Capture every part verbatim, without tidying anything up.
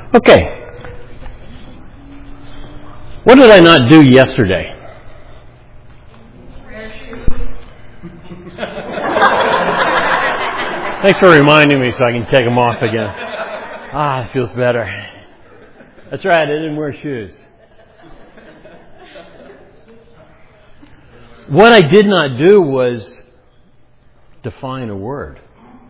Okay. What did I not do yesterday? Thanks for reminding me so I can take them off again. Ah, it feels better. That's right, I didn't wear shoes. What I did not do was define a word.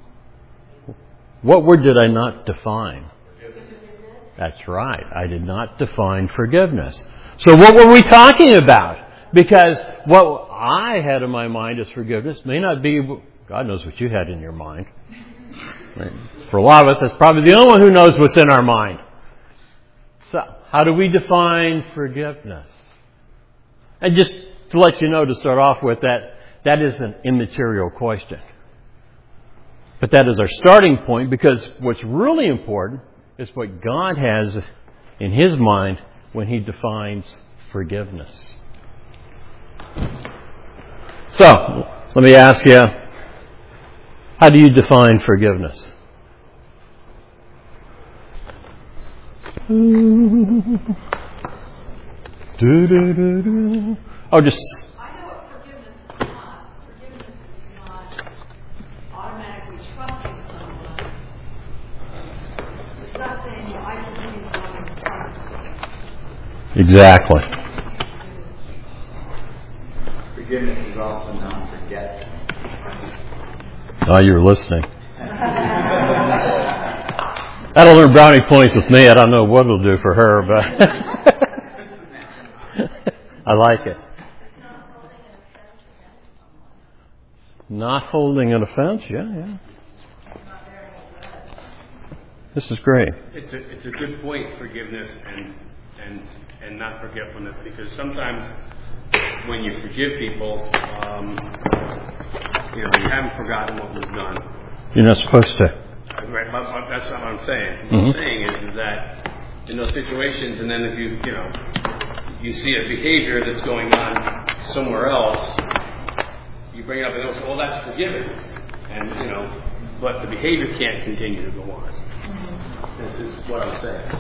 What word did I not define? That's right, I did not define forgiveness. So what were we talking about? Because what I had in my mind as forgiveness may not be, God knows what you had in your mind. For a lot of us, that's probably the only one who knows what's in our mind. So, how do we define forgiveness? And just to let you know, to start off with, that that is an immaterial question. But that is our starting point, because what's really important is what God has in His mind when He defines forgiveness. So, let me ask you, how do you define forgiveness? Do, do, do, do. Oh, just... I know what forgiveness is not. Forgiveness is not automatically trusting someone. It's not saying, well, I believe God is. Exactly. Forgiveness is also not forget. Oh, you were listening. That'll earn brownie points with me. I don't know what it'll do for her, but I like it. Not holding an offense, yeah, yeah. This is great. It's a it's a good point, forgiveness and and and not forgetfulness, because sometimes when you forgive people, um, you know, you haven't forgotten what was done. You're not supposed to. Right, but, but that's not what I'm saying. What Mm-hmm. I'm saying is, is that in those situations, and then if you you know you see a behavior that's going on somewhere else, you bring it up and they'll say, well, that's forgiven, and you know, but the behavior can't continue to go on. This is what I'm saying.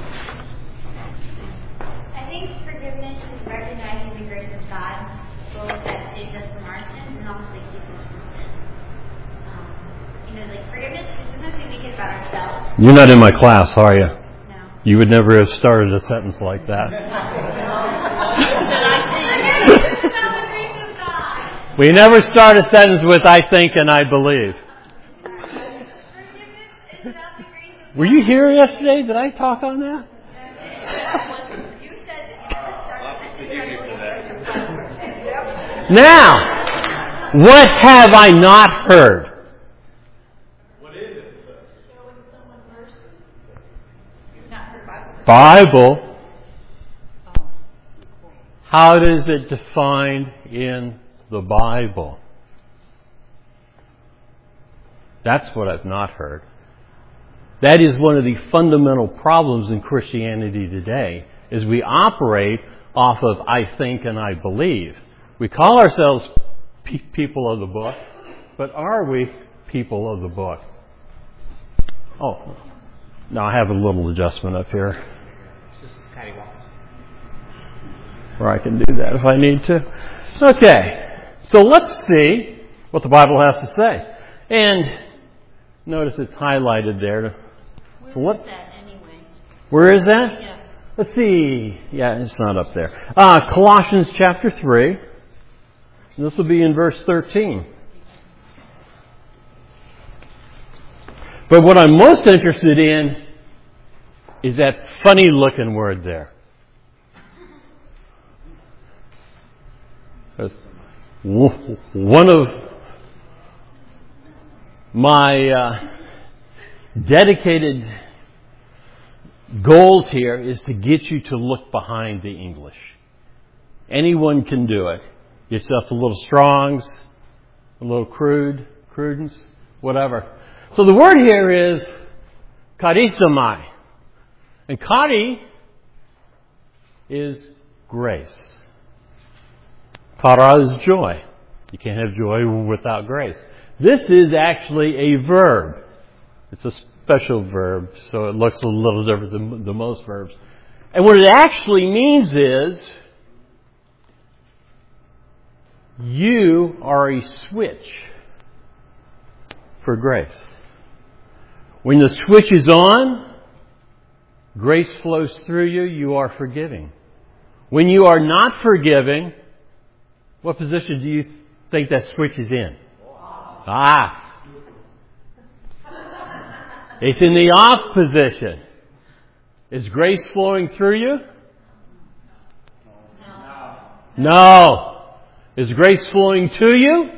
I think forgiveness is recognizing the grace of God, both that saves us from our sins and also that keeps us from sin. Um, you know, like forgiveness is sometimes we make it about ourselves. You're not in my class, are you? No. You would never have started a sentence like that. We never start a sentence with "I think and I believe." Were you here yesterday? Did I talk on that? Now, what have I not heard? What is it? Bible. How is it defined in the Bible? That's what I've not heard. That is one of the fundamental problems in Christianity today, is we operate off of "I think and I believe." We call ourselves pe- people of the book, but are we people of the book? Oh, now I have a little adjustment up here. Or I can do that if I need to. Okay, so let's see what the Bible has to say. And notice it's highlighted there. Where So what, is that anyway? where is that? Yeah. Let's see. Yeah, it's not up there. Uh, Colossians chapter three. And this will be in verse thirteen. But what I'm most interested in is that funny looking word there. One of my uh, dedicated goals here is to get you to look behind the English. Anyone can do it. Get yourself a little Strong's, a little crude, Crudence, whatever. So the word here is charisomai. And chari is grace. Chara is joy. You can't have joy without grace. This is actually a verb. It's a special verb, so it looks a little different than, than most verbs. And what it actually means is you are a switch for grace. When the switch is on, grace flows through you, you are forgiving. When you are not forgiving, what position do you think that switch is in? Ah! It's in the off position. Is grace flowing through you? No. Is grace flowing to you?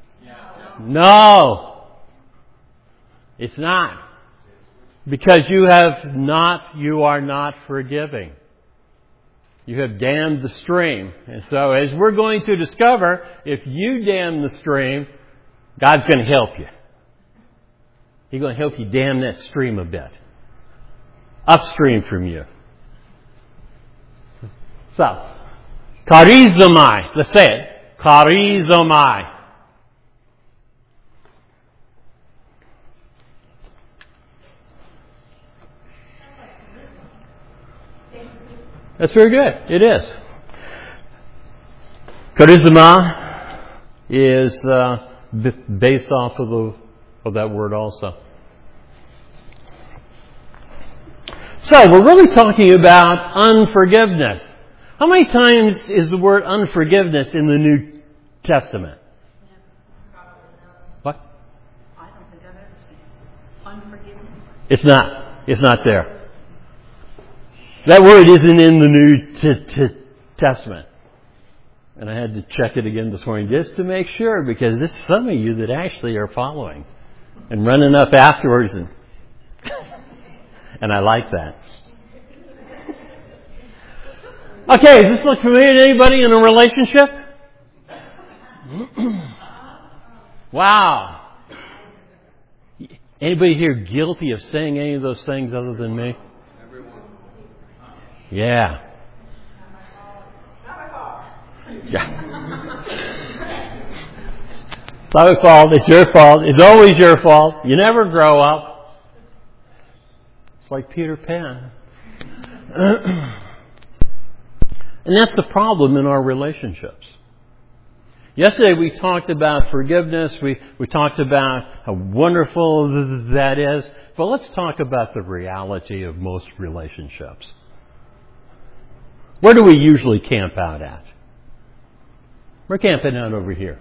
No. It's not. Because you have not, you are not forgiving. You have dammed the stream. And so as we're going to discover, if you dam the stream, God's going to help you. He's going to help you dam that stream a bit. Upstream from you. So, charizomai. Let's say it. Charizomai. That's very good. It is. Charisma is uh, b- based off of the of that word also. So we're really talking about unforgiveness. How many times is the word unforgiveness in the New Testament? What? I don't think I've ever seen it. Unforgiveness. It's not. It's not there. That word isn't in the New t- t- Testament. And I had to check it again this morning just to make sure, because there's some of you that actually are following and running up afterwards. And, and I like that. Okay, does this look familiar to anybody in a relationship? Wow. Anybody here guilty of saying any of those things other than me? Yeah. Yeah. It's not my fault. It's your fault. It's always your fault. You never grow up. It's like Peter Pan. And that's the problem in our relationships. Yesterday we talked about forgiveness. We, we talked about how wonderful that is. But let's talk about the reality of most relationships. Where do we usually camp out at? We're camping out over here.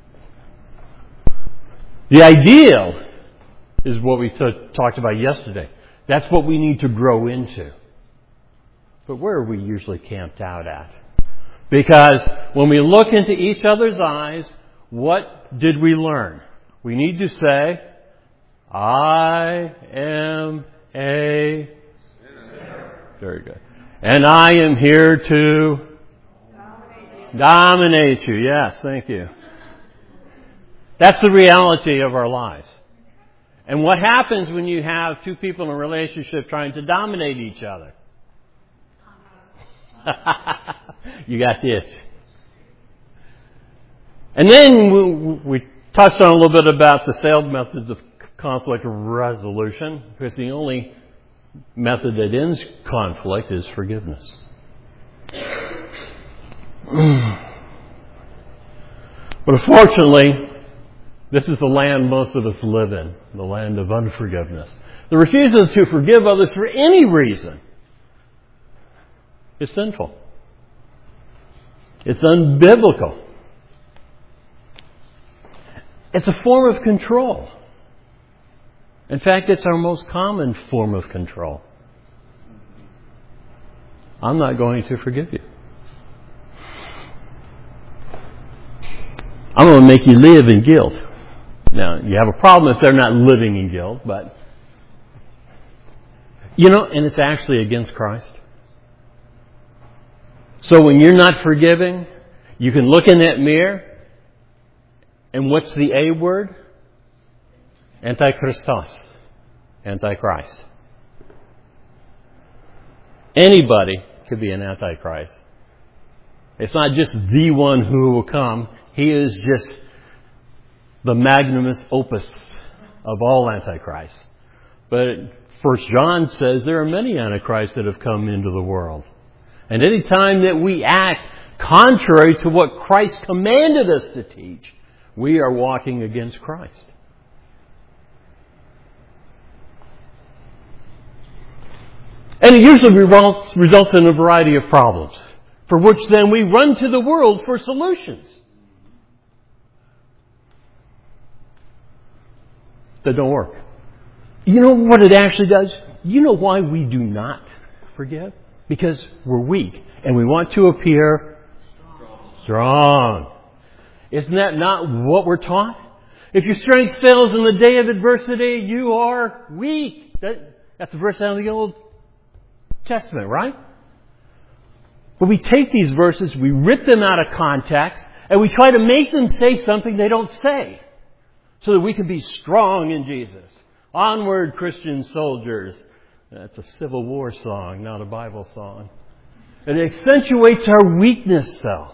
The ideal is what we t- talked about yesterday. That's what we need to grow into. But where are we usually camped out at? Because when we look into each other's eyes, what did we learn? We need to say, I am a sinner. Very good. And I am here to dominate, dominate you. Yes, thank you. That's the reality of our lives. And what happens when you have two people in a relationship trying to dominate each other? You got this. And then we, we touched on a little bit about the failed methods of conflict resolution, because the only method that ends conflict is forgiveness. But unfortunately, this is the land most of us live in, the land of unforgiveness. The refusal to forgive others for any reason is sinful. It's unbiblical. It's a form of control. In fact, it's our most common form of control. I'm not going to forgive you. I'm going to make you live in guilt. Now, you have a problem if they're not living in guilt, but, you know, and it's actually against Christ. So when you're not forgiving, you can look in that mirror, and what's the A word? Antichristos. Antichrist. Anybody could be an antichrist. It's not just the one who will come. He is just the magnum opus of all antichrists. But First John says there are many antichrists that have come into the world. And any time that we act contrary to what Christ commanded us to teach, we are walking against Christ. And it usually results, results in a variety of problems, for which then we run to the world for solutions that don't work. You know what it actually does? You know why we do not forgive? Because we're weak and we want to appear strong. Isn't that not what we're taught? If your strength fails in the day of adversity, you are weak. That, that's a verse out of the Old Testament, right? But we take these verses, we rip them out of context, and we try to make them say something they don't say, so that we can be strong in Jesus. Onward, Christian soldiers. That's a Civil War song, not a Bible song. And it accentuates our weakness, though.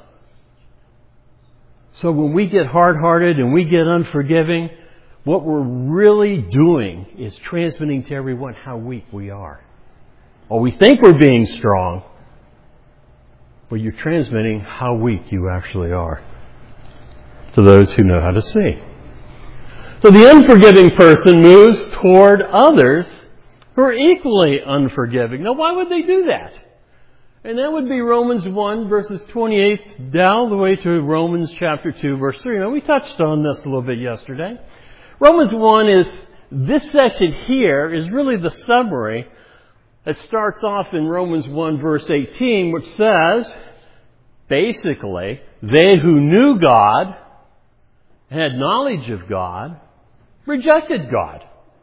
So when we get hard-hearted and we get unforgiving, what we're really doing is transmitting to everyone how weak we are. Or we think we're being strong, but you're transmitting how weak you actually are to those who know how to see. So the unforgiving person moves toward others who are equally unforgiving. Now, why would they do that? And that would be Romans one, verses twenty-eight, down the way to Romans chapter two, verse three. Now, we touched on this a little bit yesterday. Romans one is, this section here is really the summary. It starts off in Romans one, verse eighteen, which says, basically, they who knew God, had knowledge of God, rejected God.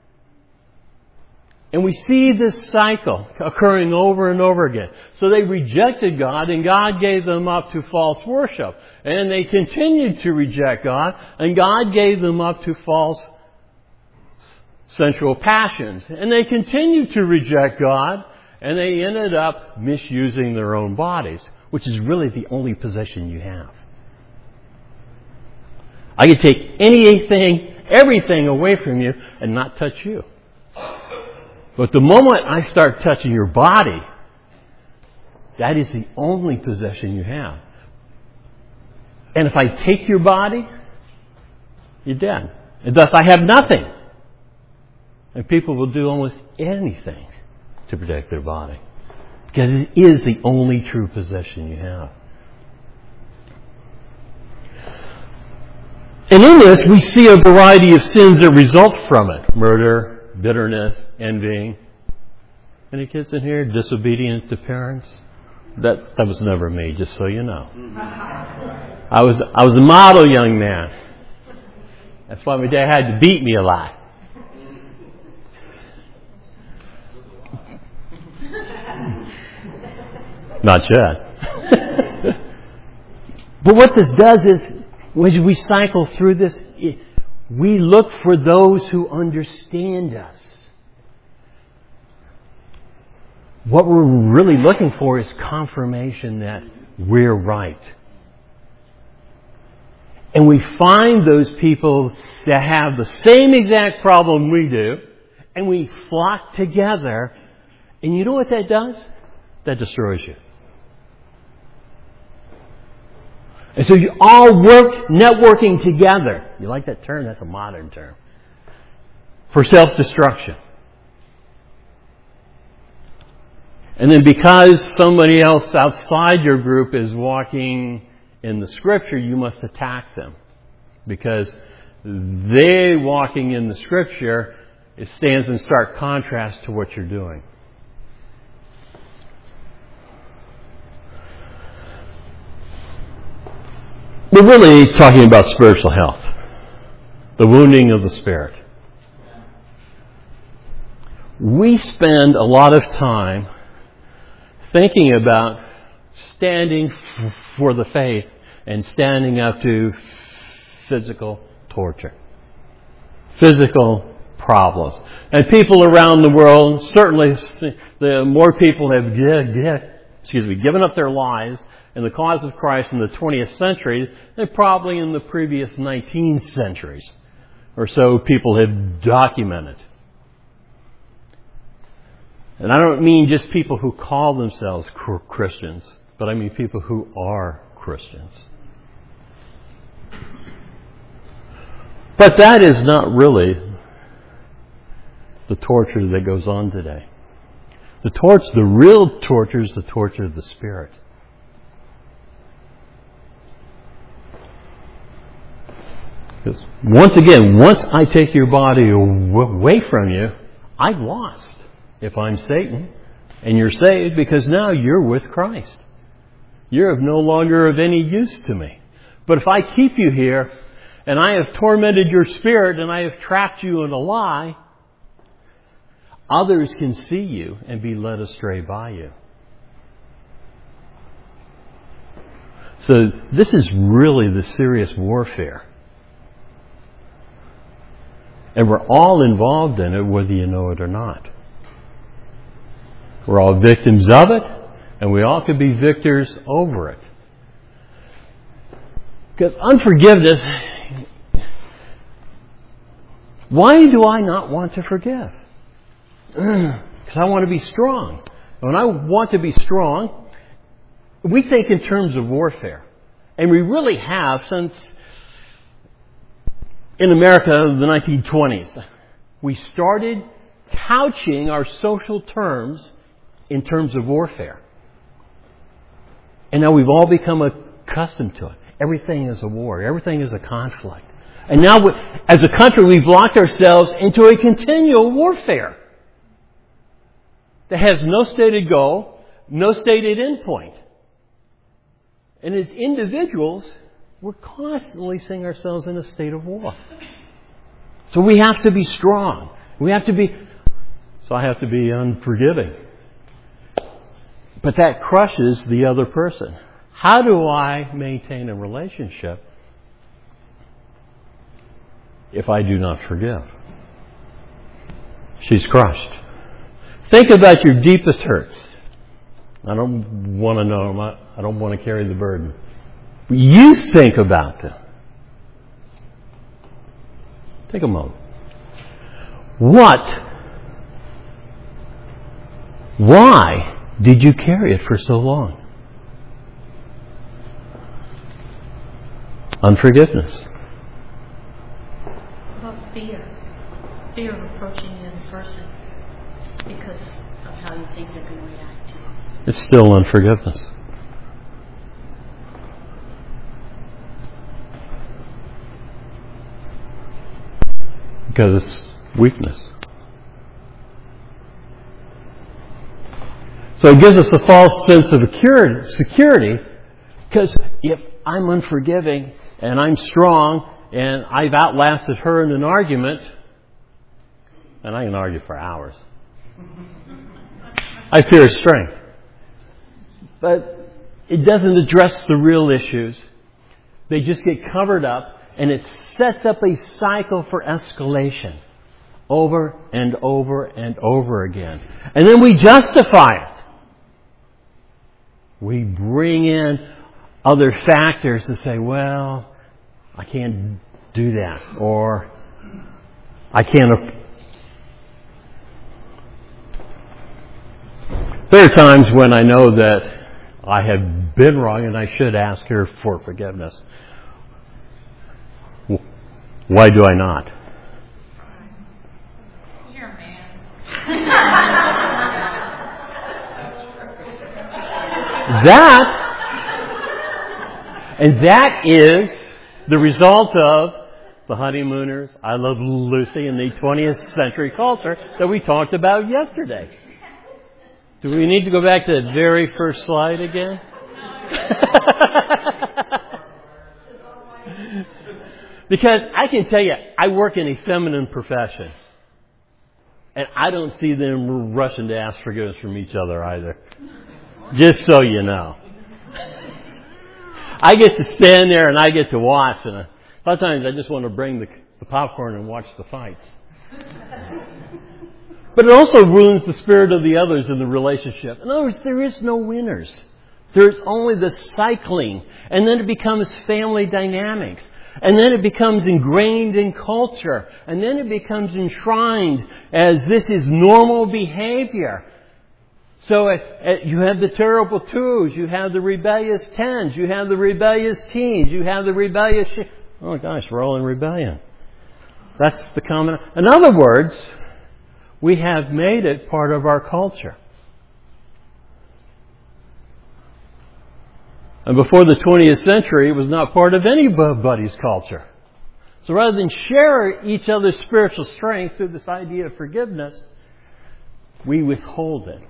And we see this cycle occurring over and over again. So they rejected God, and God gave them up to false worship. And they continued to reject God, and God gave them up to false sensual passions. And they continued to reject God, and they ended up misusing their own bodies, which is really the only possession you have. I can take anything, everything away from you and not touch you. But the moment I start touching your body, that is the only possession you have. And if I take your body, you're dead. And thus I have nothing. And people will do almost anything to protect their body, because it is the only true possession you have. And in this, we see a variety of sins that result from it. Murder, bitterness, envying. Any kids in here disobedient to parents? That that was never me, just so you know. I was I was a model young man. That's why my dad had to beat me a lot. Not yet. But what this does is, as we cycle through this, we look for those who understand us. What we're really looking for is confirmation that we're right. And we find those people that have the same exact problem we do, and we flock together. And you know what that does? That destroys you. And so you all work networking together. You like that term? That's a modern term. For self-destruction. And then because somebody else outside your group is walking in the Scripture, you must attack them. Because they walking in the Scripture, it stands in stark contrast to what you're doing. We're really talking about spiritual health. The wounding of the spirit. We spend a lot of time thinking about standing f- for the faith and standing up to physical torture. Physical problems. And people around the world, certainly the more people have give, give, excuse me, given up their lives in the cause of Christ in the twentieth century than probably in the previous nineteen centuries or so people have documented. And I don't mean just people who call themselves Christians, but I mean people who are Christians. But that is not really the torture that goes on today. The torch, the real torture is the torture of the Spirit. Because once again, once I take your body away from you, I've lost. If I'm Satan and you're saved, because now you're with Christ. You're of no longer of any use to me. But if I keep you here and I have tormented your spirit and I have trapped you in a lie, others can see you and be led astray by you. So this is really the serious warfare. And we're all involved in it, whether you know it or not. We're all victims of it, and we all could be victors over it. Because unforgiveness, why do I not want to forgive? Because I want to be strong. When I want to be strong, we think in terms of warfare. And we really have since, in America, the nineteen twenties. We started couching our social terms in terms of warfare. And now we've all become accustomed to it. Everything is a war. Everything is a conflict. And now, as a country, we've locked ourselves into a continual warfare that has no stated goal, no stated endpoint. And as individuals, we're constantly seeing ourselves in a state of war. So we have to be strong. We have to be... So I have to be unforgiving. But that crushes the other person. How do I maintain a relationship if I do not forgive? She's crushed. Think about your deepest hurts. I don't want to know. I don't want to carry the burden. You think about them. Take a moment. What? Why did you carry it for so long? Unforgiveness. About fear. Fear of approaching the other person because of how you think they're going to react to you. It's still unforgiveness. Because it's weakness. So it gives us a false sense of security, because if I'm unforgiving and I'm strong and I've outlasted her in an argument, and I can argue for hours, I fear strength. But it doesn't address the real issues. They just get covered up, and it sets up a cycle for escalation over and over and over again. And then we justify it. We bring in other factors to say, well, I can't do that, or I can't. There are times when I know that I have been wrong and I should ask her for forgiveness. Why do I not? You're a man. That, and that is the result of the honeymooners, I Love Lucy, in the twentieth century culture that we talked about yesterday. Do we need to go back to that very first slide again? Because I can tell you, I work in a feminine profession. And I don't see them rushing to ask forgiveness from each other either. Just so you know. I get to stand there and I get to watch. And a lot of times I just want to bring the, the popcorn and watch the fights. But it also ruins the spirit of the others in the relationship. In other words, there is no winners. There's only the cycling. And then it becomes family dynamics. And then it becomes ingrained in culture. And then it becomes enshrined as this is normal behavior. So uh, uh, you have the terrible twos, you have the rebellious tens, you have the rebellious teens, you have the rebellious... Sh- oh gosh, we're all in rebellion. That's the common... In other words, we have made it part of our culture. And before the twentieth century, it was not part of anybody's culture. So rather than share each other's spiritual strength through this idea of forgiveness, we withhold it.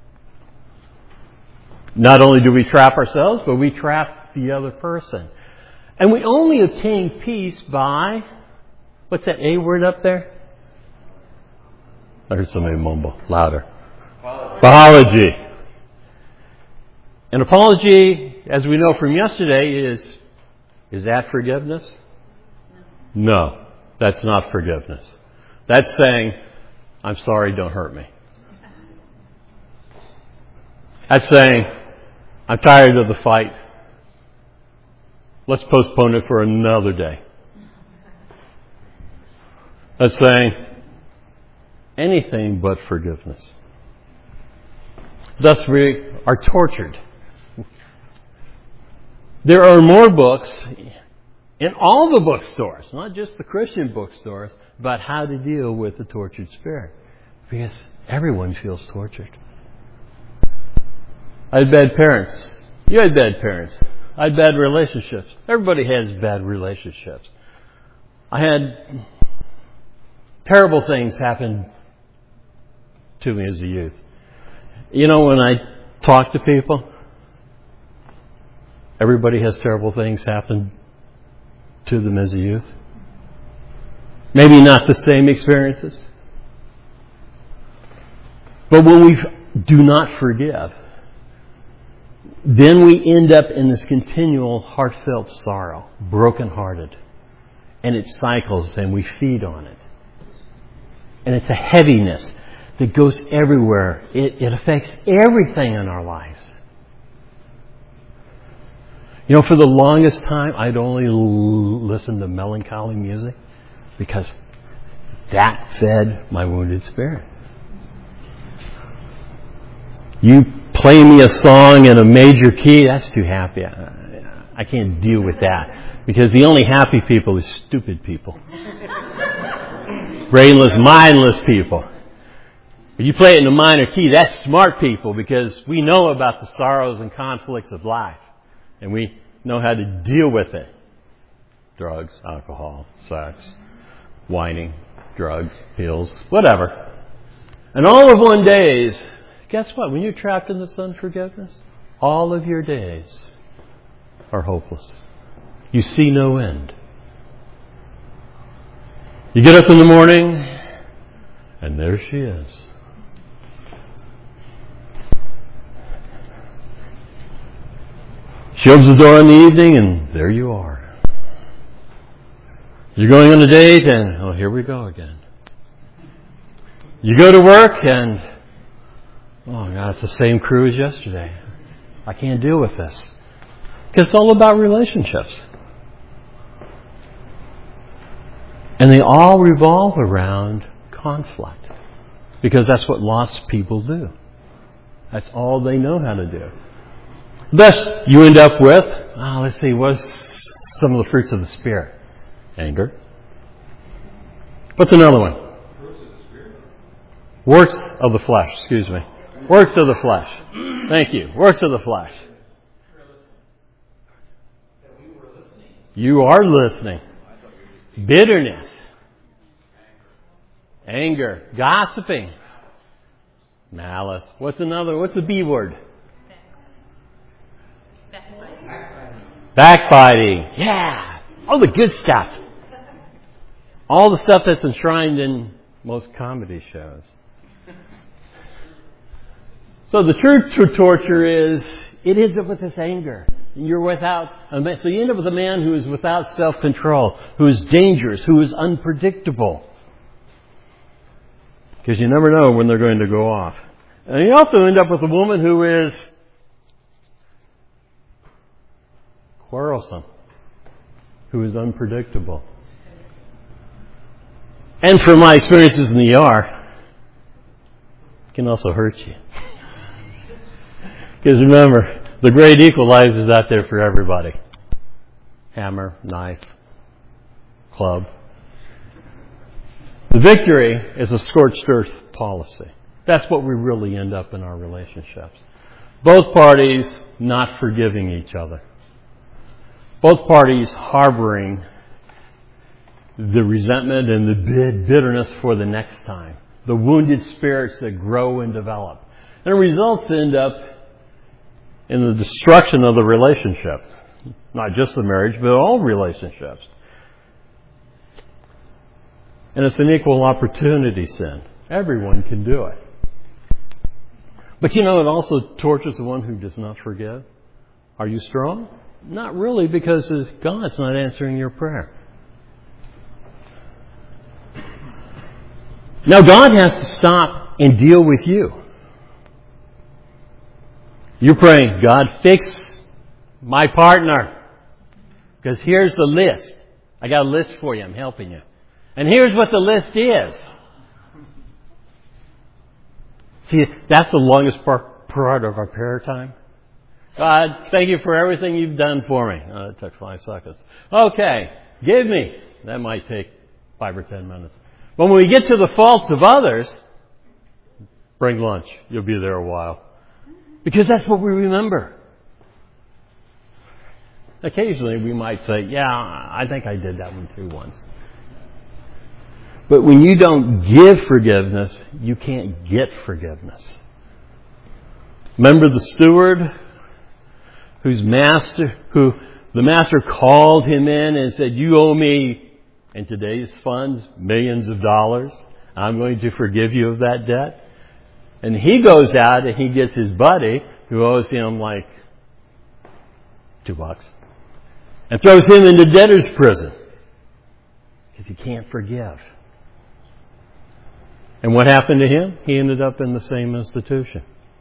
Not only do we trap ourselves, but we trap the other person. And we only obtain peace by, what's that A word up there? I heard somebody mumble louder. Apology. Apology. An apology, as we know from yesterday, is, is that forgiveness? No, that's not forgiveness. That's saying, I'm sorry, don't hurt me. That's saying, I'm tired of the fight. Let's postpone it for another day. That's saying, anything but forgiveness. Thus we are tortured. There are more books in all the bookstores, not just the Christian bookstores, about how to deal with the tortured spirit. Because everyone feels tortured. I had bad parents. You had bad parents. I had bad relationships. Everybody has bad relationships. I had terrible things happen to me as a youth. You know, when I talk to people, everybody has terrible things happen to them as a youth. Maybe not the same experiences. But when we do not forgive, then we end up in this continual heartfelt sorrow, brokenhearted. And it cycles and we feed on it. And it's a heaviness that goes everywhere. It, it affects everything in our lives. You know, for the longest time, I'd only l- listen to melancholy music because that fed my wounded spirit. You play me a song in a major key, that's too happy. I, I can't deal with that. Because the only happy people are stupid people. Brainless, mindless people. But you play it in a minor key, that's smart people because we know about the sorrows and conflicts of life. And we know how to deal with it. Drugs, alcohol, sex, whining, drugs, pills, whatever. And all of one days, guess what? When you're trapped in this unforgiveness, all of your days are hopeless. You see no end. You get up in the morning, and there she is. She opens the door in the evening, and there you are. You're going on a date, and oh, here we go again. You go to work, and oh, God, it's the same crew as yesterday. I can't deal with this. Because it's all about relationships. And they all revolve around conflict. Because that's what lost people do. That's all they know how to do. Thus, you end up with, oh, let's see, what's some of the fruits of the Spirit? Anger. What's another one? Fruits of the Spirit? Works of the flesh, excuse me. Works of the flesh. Thank you. Works of the flesh. You are listening. Bitterness. Anger. Gossiping. Malice. What's another? What's the B word? Backbiting. Backbiting. Yeah. All the good stuff. All the stuff that's enshrined in most comedy shows. So the true, true torture is, it ends up with this anger. You're without, so you end up with a man who is without self-control, who is dangerous, who is unpredictable. Because you never know when they're going to go off. And you also end up with a woman who is quarrelsome, who is unpredictable. And from my experiences in the E R, it can also hurt you. Because remember, the great equalizer is out there for everybody. Hammer, knife, club. The victory is a scorched earth policy. That's what we really end up in our relationships. Both parties not forgiving each other. Both parties harboring the resentment and the bitterness for the next time. The wounded spirits that grow and develop. And the results end up in the destruction of the relationship. Not just the marriage, but all relationships. And it's an equal opportunity sin. Everyone can do it. But you know, it also tortures the one who does not forgive. Are you strong? Not really, because God's not answering your prayer. Now God has to stop and deal with you. You're praying, God, fix my partner. Because here's the list. I got a list for you. I'm helping you. And here's what the list is. See, that's the longest part, part of our prayer time. God, thank you for everything you've done for me. Oh, it took five seconds. Okay, give me. That might take five or ten minutes. But when we get to the faults of others, bring lunch. You'll be there a while. Because that's what we remember. Occasionally we might say, yeah, I think I did that one too once. But when you don't give forgiveness, you can't get forgiveness. Remember the steward whose master, who the master called him in and said, you owe me, in today's funds, millions of dollars. I'm going to forgive you of that debt. And he goes out and he gets his buddy who owes him like two bucks and throws him into debtor's prison because he can't forgive. And what happened to him? He ended up in the same institution.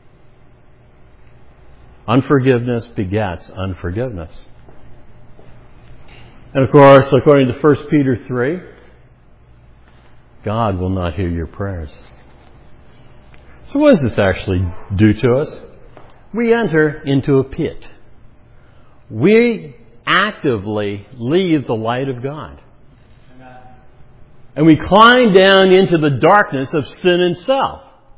Unforgiveness begets unforgiveness. And of course, according to First Peter three, God will not hear your prayers. So what does this actually do to us? We enter into a pit. We actively leave the light of God. And we climb down into the darkness of sin and self.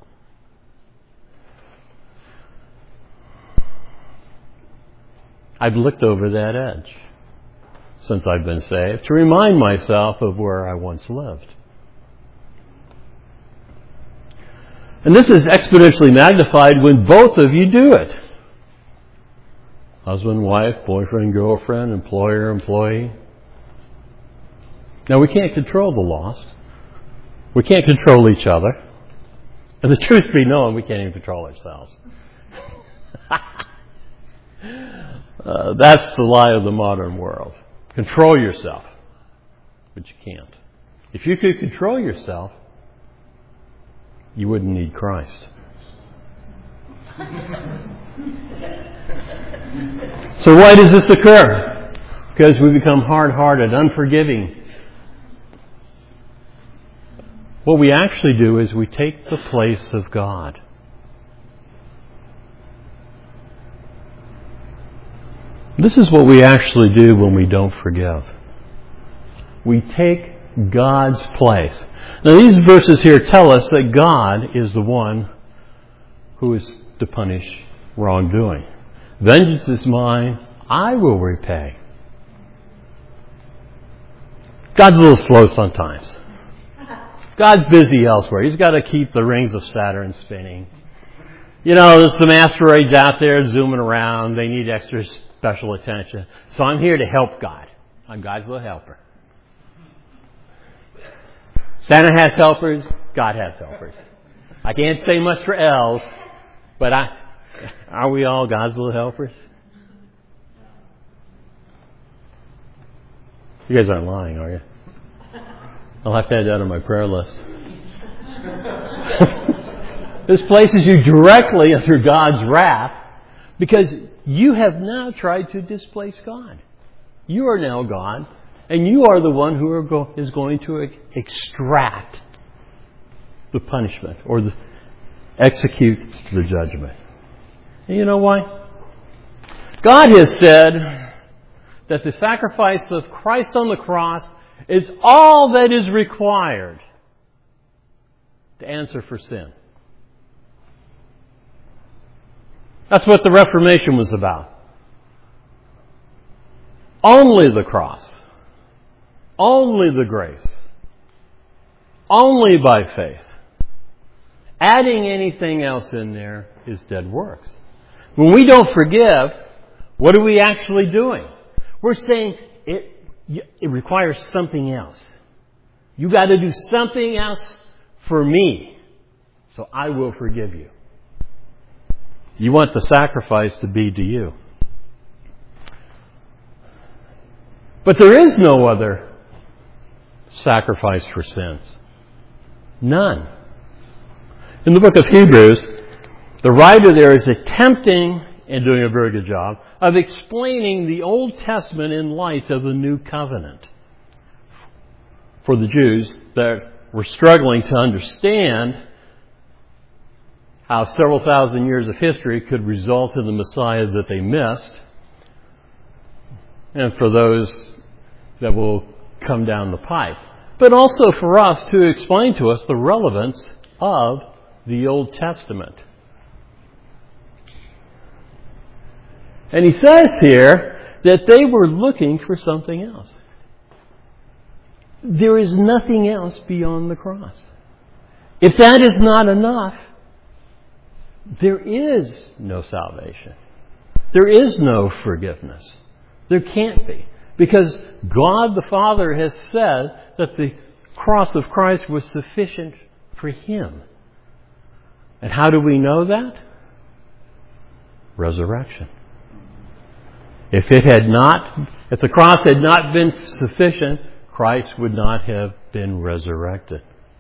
I've looked over that edge since I've been saved to remind myself of where I once lived. And this is exponentially magnified when both of you do it. Husband, wife, boyfriend, girlfriend, employer, employee. Now, we can't control the lost. We can't control each other. And the truth be known, we can't even control ourselves. uh, that's the lie of the modern world. Control yourself. But you can't. If you could control yourself, you wouldn't need Christ. So why does this occur? Because we become hard-hearted, unforgiving. What we actually do is we take the place of God. This is what we actually do when we don't forgive. We take God's place. Now these verses here tell us that God is the one who is to punish wrongdoing. Vengeance is mine, I will repay. God's a little slow sometimes. God's busy elsewhere. He's got to keep the rings of Saturn spinning. You know, there's some asteroids out there zooming around. They need extra special attention. So I'm here to help God. I'm God's little helper. Santa has helpers. God has helpers. I can't say much for elves, but I, are we all God's little helpers? You guys aren't lying, are you? I'll have to add that on my prayer list. This places you directly under God's wrath because you have now tried to displace God. You are now God, and you are the one who are go- is going to extract the punishment or the, execute the judgment. And you know why? God has said that the sacrifice of Christ on the cross is all that is required to answer for sin. That's what the Reformation was about. Only the cross. Only the grace. Only by faith. Adding anything else in there is dead works. When we don't forgive, what are we actually doing? We're saying it, it requires something else. You got to do something else for me, so I will forgive you. You want the sacrifice to be to you. But there is no other sacrifice for sins. None. In the book of Hebrews, the writer there is attempting, and doing a very good job, of explaining the Old Testament in light of the New Covenant. For the Jews that were struggling to understand how several thousand years of history could result in the Messiah that they missed, and for those that will come down the pipe. But also for us to explain to us the relevance of the Old Testament. And he says here that they were looking for something else. There is nothing else beyond the cross. If that is not enough, there is no salvation. There is no forgiveness. There can't be. Because God the Father has said that the cross of Christ was sufficient for Him. And how do we know that? Resurrection. If it had not, if the cross had not been sufficient, Christ would not have been resurrected.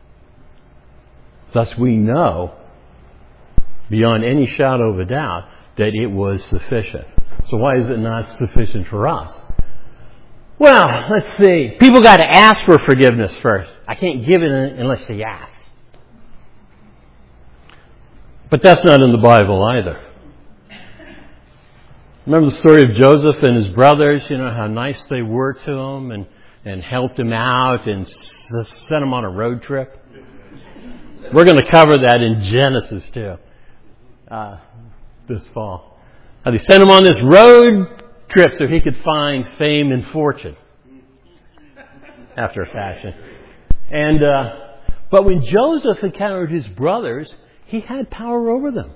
Thus we know, beyond any shadow of a doubt, that it was sufficient. So why is it not sufficient for us? Well, let's see. People got to ask for forgiveness first. I can't give it unless they ask. But that's not in the Bible either. Remember the story of Joseph and his brothers, you know, how nice they were to him and, and helped him out and s- sent him on a road trip? We're going to cover that in Genesis too, uh, this fall. How they sent him on this road trip so he could find fame and fortune, after a fashion. And uh, but when Joseph encountered his brothers, he had power over them.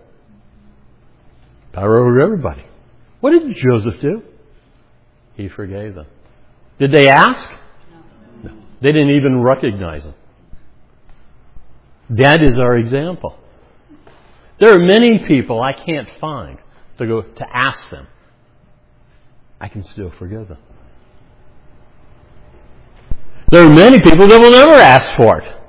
Power over everybody. What did Joseph do? He forgave them. Did they ask? No. They didn't even recognize him. That is our example. There are many people I can't find to go to ask them. I can still forgive them. There are many people that will never ask for it.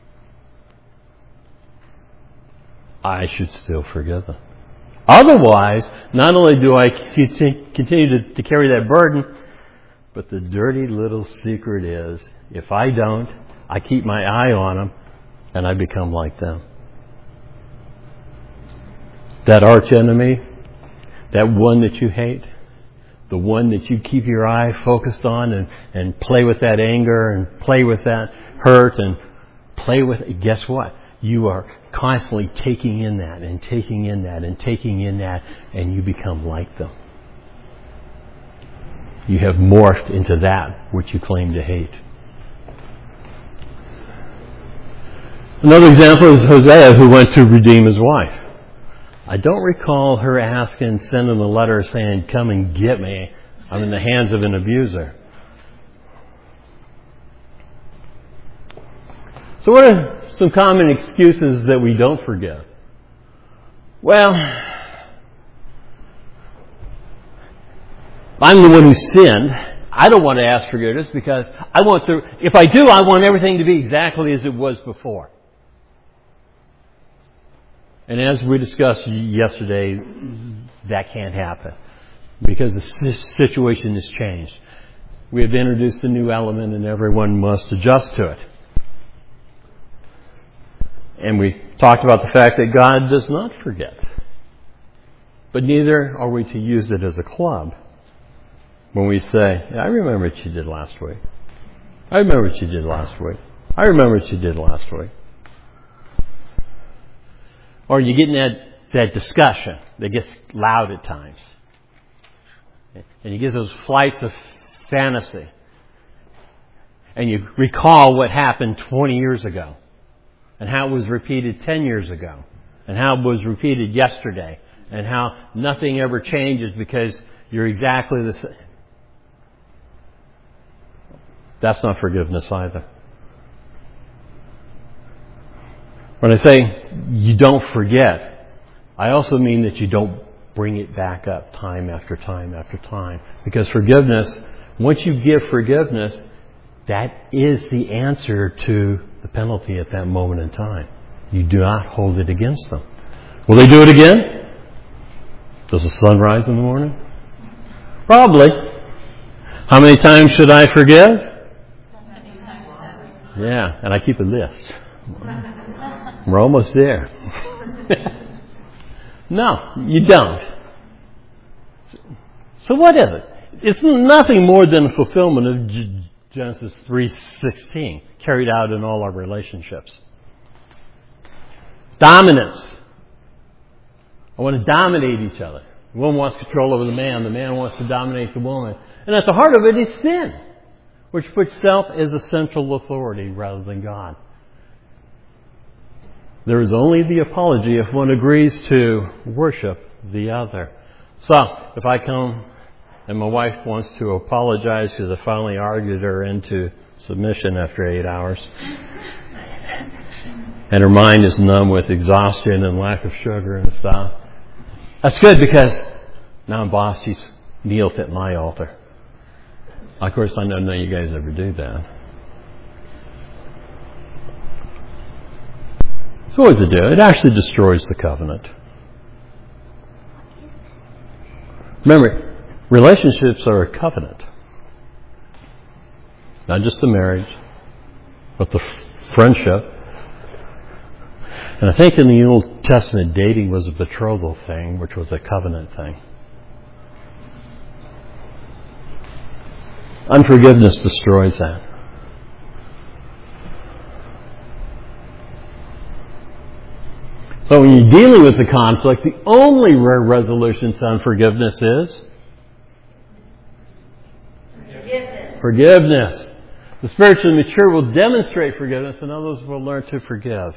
I should still forgive them. Otherwise, not only do I continue to, to carry that burden, but the dirty little secret is, if I don't, I keep my eye on them, and I become like them. That arch enemy, that one that you hate, the one that you keep your eye focused on and, and play with that anger and play with that hurt and play with it, guess what? You are constantly taking in that and taking in that and taking in that, and you become like them. You have morphed into that which you claim to hate. Another example is Hosea, who went to redeem his wife. I don't recall her asking, sending a letter saying, come and get me. I'm in the hands of an abuser. So what are some common excuses that we don't forgive? Well, I'm the one who sinned. I don't want to ask forgiveness because I want to, if I do, I want everything to be exactly as it was before. And as we discussed yesterday, that can't happen because the situation has changed. We have introduced a new element and everyone must adjust to it. And we talked about the fact that God does not forget. But neither are we to use it as a club. When we say, yeah, I remember what you did last week. I remember what you did last week. I remember what you did last week. Or you get in that, that discussion that gets loud at times. And you get those flights of fantasy. And you recall what happened twenty years ago. And how it was repeated ten years ago. And how it was repeated yesterday. And how nothing ever changes because you're exactly the same. That's not forgiveness either. When I say you don't forget, I also mean that you don't bring it back up time after time after time. Because forgiveness, once you give forgiveness, that is the answer to the penalty at that moment in time. You do not hold it against them. Will they do it again? Does the sun rise in the morning? Probably. How many times should I forgive? Yeah, and I keep a list. We're almost there. No, you don't. So what is it? It's nothing more than a fulfillment of G- Genesis three sixteen, carried out in all our relationships. Dominance. I want to dominate each other. The woman wants control over the man. The man wants to dominate the woman. And at the heart of it is sin, which puts self as a central authority rather than God. There is only the apology if one agrees to worship the other. So, if I come and my wife wants to apologize because I finally argued her into submission after eight hours, and her mind is numb with exhaustion and lack of sugar and stuff, that's good because now I'm boss, she's kneeled at my altar. Of course, I know none of you guys ever do that. So what does it do? It actually destroys the covenant. Remember, relationships are a covenant. Not just the marriage, but the friendship. And I think in the Old Testament, dating was a betrothal thing, which was a covenant thing. Unforgiveness destroys that. So when you're dealing with the conflict, the only rare resolution to unforgiveness is Forgiveness. forgiveness. The spiritually mature will demonstrate forgiveness, and others will learn to forgive.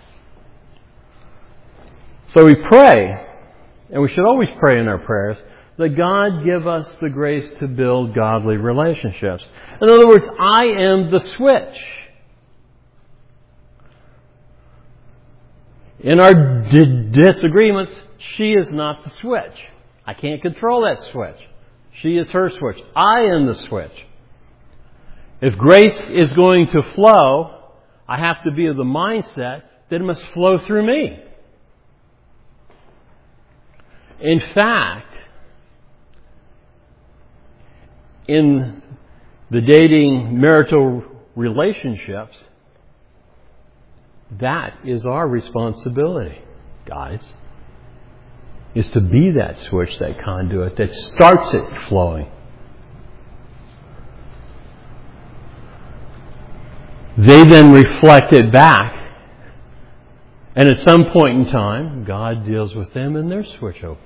So we pray, and we should always pray in our prayers, that God give us the grace to build godly relationships. In other words, I am the switch. In our d- disagreements, she is not the switch. I can't control that switch. She is her switch. I am the switch. If grace is going to flow, I have to be of the mindset that it must flow through me. In fact, in the dating marital relationships, that is our responsibility, guys, is to be that switch, that conduit that starts it flowing. They then reflect it back, and at some point in time, God deals with them and their switch opens.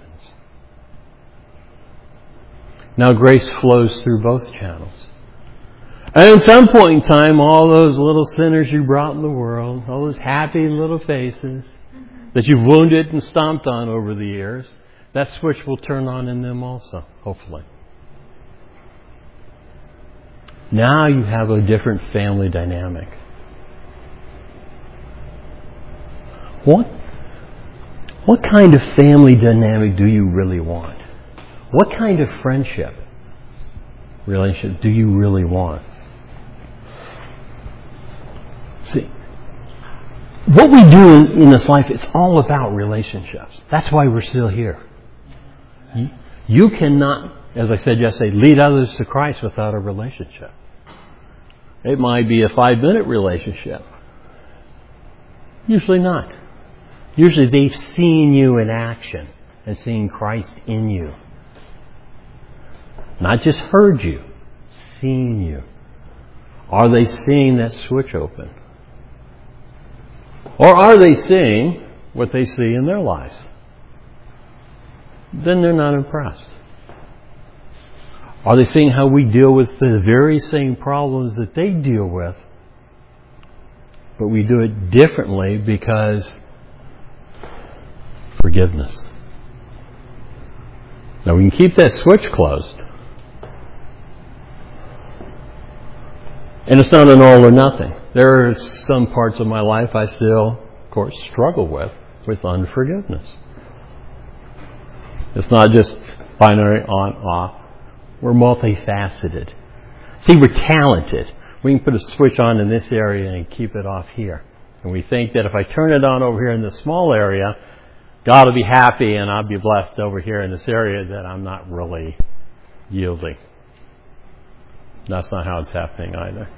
Now grace flows through both channels. And at some point in time, all those little sinners you brought in the world, all those happy little faces that you've wounded and stomped on over the years, that switch will turn on in them also, hopefully. Now you have a different family dynamic. What, what kind of family dynamic do you really want? What kind of friendship relationship do you really want? See, what we do in this life, it's all about relationships. That's why we're still here. You, you cannot, as I said yesterday, lead others to Christ without a relationship. It might be a five-minute relationship. Usually not. Usually they've seen you in action. and seeing Christ in you. Not just heard you, seen you. Are they seeing that switch open? Or are they seeing what they see in their lives? Then they're not impressed. Are they seeing how we deal with the very same problems that they deal with, but we do it differently because forgiveness? Now we can keep that switch closed. And it's not an all or nothing. There are some parts of my life I still, of course, struggle with, with unforgiveness. It's not just binary on, off. We're multifaceted. See, we're talented. We can put a switch on in this area and keep it off here. And we think that if I turn it on over here in this small area, God will be happy and I'll be blessed over here in this area that I'm not really yielding. That's not how it's happening either.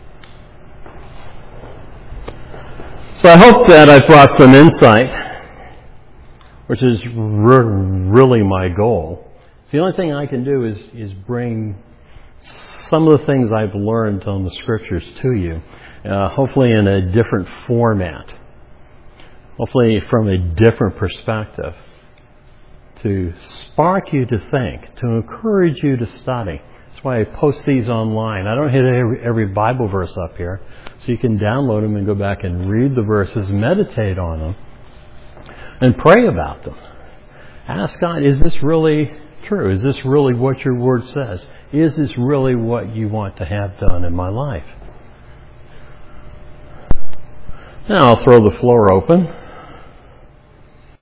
So I hope that I've brought some insight, which is re- really my goal. The only thing I can do is, is bring some of the things I've learned on the Scriptures to you, uh, hopefully in a different format, hopefully from a different perspective, to spark you to think, to encourage you to study. That's why I post these online. I don't hit every, every Bible verse up here, so you can download them and go back and read the verses, meditate on them, and pray about them. Ask God, is this really true? Is this really what your Word says? Is this really what you want to have done in my life? Now I'll throw the floor open.